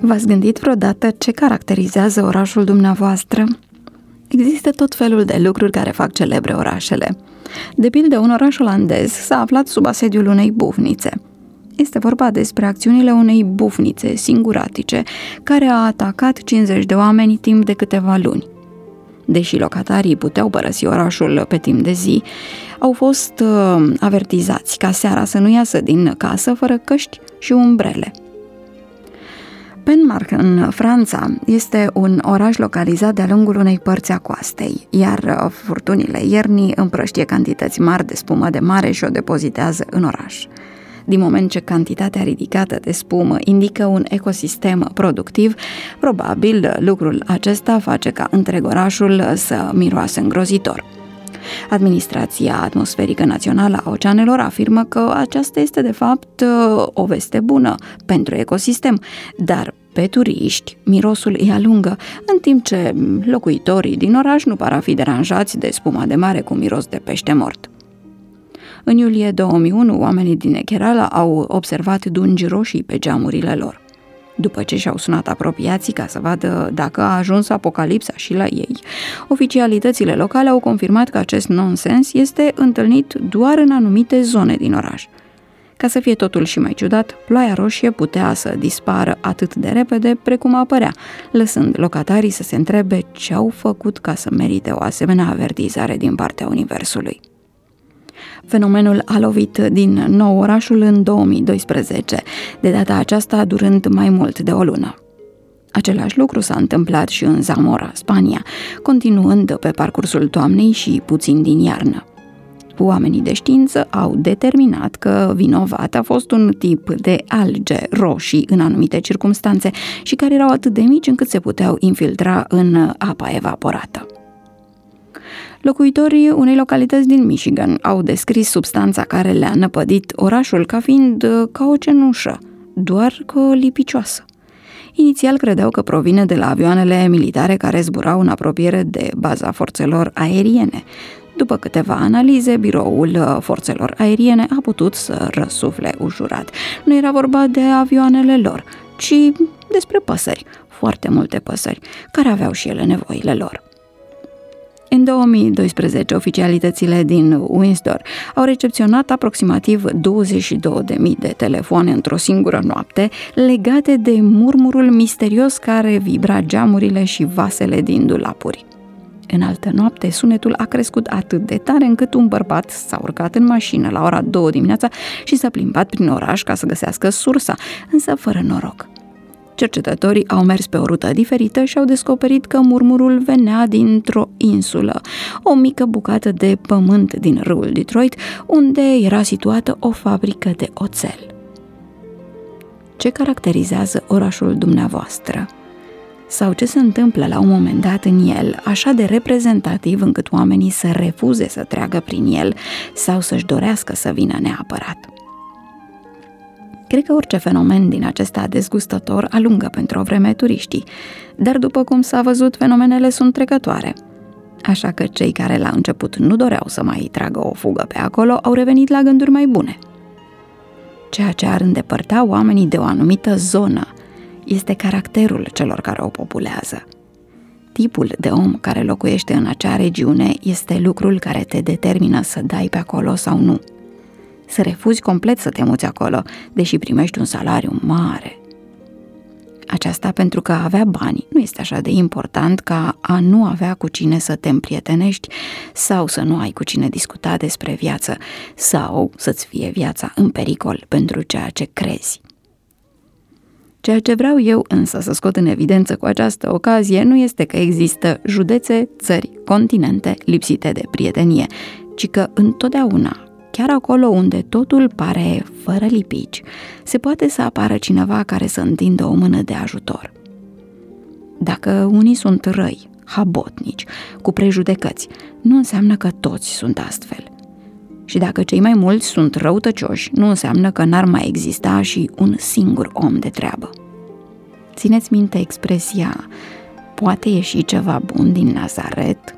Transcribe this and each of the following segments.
V-ați gândit vreodată ce caracterizează orașul dumneavoastră? Există tot felul de lucruri care fac celebre orașele. De pildă, un oraș olandez s-a aflat sub asediul unei bufnițe. Este vorba despre acțiunile unei bufnițe singuratice care a atacat 50 de oameni timp de câteva luni. Deși locatarii puteau părăsi orașul pe timp de zi, au fost avertizați ca seara să nu iasă din casă fără căști și umbrele. Penmark, în Franța, este un oraș localizat de-a lungul unei părți a coastei, iar furtunile iernii împrăștie cantități mari de spumă de mare și o depozitează în oraș. Din moment ce cantitatea ridicată de spumă indică un ecosistem productiv, probabil lucrul acesta face ca întreg orașul să miroase îngrozitor. Administrația atmosferică națională a oceanelor afirmă că aceasta este de fapt o veste bună pentru ecosistem, dar pe turiști mirosul îi alungă, în timp ce locuitorii din oraș nu par a fi deranjați de spuma de mare cu miros de pește mort. În iulie 2001, oamenii din Kerala au observat dungi roșii pe geamurile lor. După ce și-au sunat apropiații ca să vadă dacă a ajuns apocalipsa și la ei, oficialitățile locale au confirmat că acest nonsens este întâlnit doar în anumite zone din oraș. Ca să fie totul și mai ciudat, ploaia roșie putea să dispară atât de repede precum apărea, lăsând locatarii să se întrebe ce au făcut ca să merite o asemenea avertizare din partea universului. Fenomenul a lovit din nou orașul în 2012, de data aceasta durând mai mult de o lună. Același lucru s-a întâmplat și în Zamora, Spania, continuând pe parcursul toamnei și puțin din iarnă. Oamenii de știință au determinat că vinovat a fost un tip de alge roșii în anumite circumstanțe și care erau atât de mici încât se puteau infiltra în apa evaporată. Locuitorii unei localități din Michigan au descris substanța care le-a năpădit orașul ca fiind ca o cenușă, doar că lipicioasă. Inițial credeau că provine de la avioanele militare care zburau în apropiere de baza forțelor aeriene. După câteva analize, biroul forțelor aeriene a putut să răsufle ușurat. Nu era vorba de avioanele lor, ci despre păsări, foarte multe păsări, care aveau și ele nevoile lor. În 2012, oficialitățile din Windsor au recepționat aproximativ 22.000 de telefoane într-o singură noapte legate de murmurul misterios care vibra geamurile și vasele din dulapuri. În altă noapte, sunetul a crescut atât de tare încât un bărbat s-a urcat în mașină la ora 2 dimineața și s-a plimbat prin oraș ca să găsească sursa, însă fără noroc. Cercetătorii au mers pe o rută diferită și au descoperit că murmurul venea dintr-o insulă, o mică bucată de pământ din râul Detroit, unde era situată o fabrică de oțel. Ce caracterizează orașul dumneavoastră? Sau ce se întâmplă la un moment dat în el, așa de reprezentativ încât oamenii să refuze să treacă prin el sau să-și dorească să vină neapărat? Cred că orice fenomen din acesta dezgustător alungă pentru o vreme turiștii, dar după cum s-a văzut, fenomenele sunt trecătoare. Așa că cei care la început nu doreau să mai tragă o fugă pe acolo au revenit la gânduri mai bune. Ceea ce ar îndepărta oamenii de o anumită zonă este caracterul celor care o populează. Tipul de om care locuiește în acea regiune este lucrul care te determină să dai pe acolo sau nu. Să refuzi complet să te muți acolo, deși primești un salariu mare. Aceasta pentru că a avea bani nu este așa de important ca a nu avea cu cine să te împrietenești sau să nu ai cu cine discuta despre viață sau să-ți fie viața în pericol pentru ceea ce crezi. Ceea ce vreau eu însă să scot în evidență cu această ocazie nu este că există județe, țări, continente lipsite de prietenie, ci că întotdeauna, chiar acolo unde totul pare fără lipici, se poate să apară cineva care să întindă o mână de ajutor. Dacă unii sunt răi, habotnici, cu prejudecăți, nu înseamnă că toți sunt astfel. Și dacă cei mai mulți sunt răutăcioși, nu înseamnă că n-ar mai exista și un singur om de treabă. Țineți minte expresia, poate ieși ceva bun din Nazaret?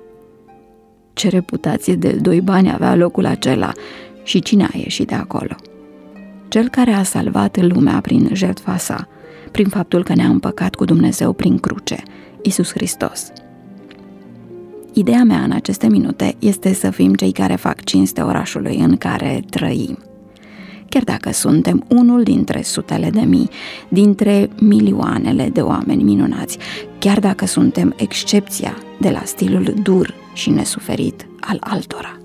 Ce reputație de doi bani avea locul acela și cine a ieșit de acolo? Cel care a salvat lumea prin jertfa sa, prin faptul că ne-a împăcat cu Dumnezeu prin cruce, Iisus Hristos. Ideea mea în aceste minute este să fim cei care fac cinste orașului în care trăim. Chiar dacă suntem unul dintre sutele de mii, dintre milioanele de oameni minunați, chiar dacă suntem excepția de la stilul dur și nesuferit al altora.